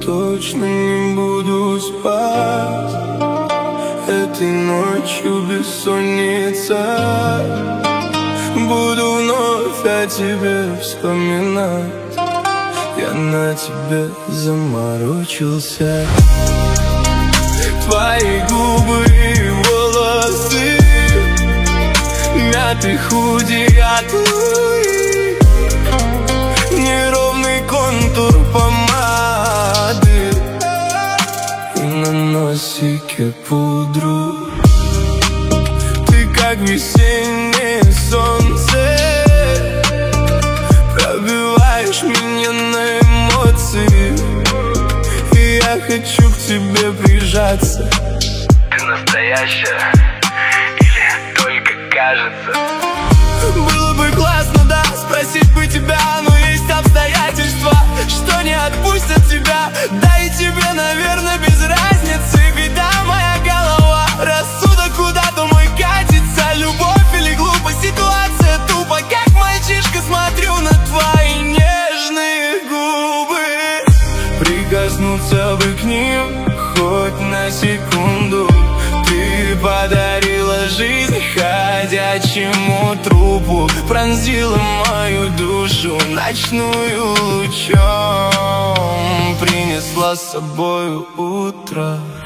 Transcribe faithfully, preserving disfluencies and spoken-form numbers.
точно не буду спать. Этой ночью бессонница. Буду вновь о тебе вспоминать. Я на тебе заморочился. Твои губы и волосы, мятый худи от Луи, неровный контур помады и на носике пудру. Ты как весеннее солнце, пробиваешь меня на эмоции, и я хочу к тебе прижаться. Ты настоящая или только кажется? Было бы классно, да, спросить бы тебя, но есть обстоятельства, что не отпустят тебя. Да и тебе, наверное, без разницы, ведь да, моя голова, рассудок куда-то мой катится. Любовь или глупость, ситуация тупо, как мальчишка смотрю на твои нежные губы. Прикоснуться бы к ним хоть на секунду. Ты подарила жизнь ходячему трупу, пронзила мою душу ночную лучом, принесла с собой утро.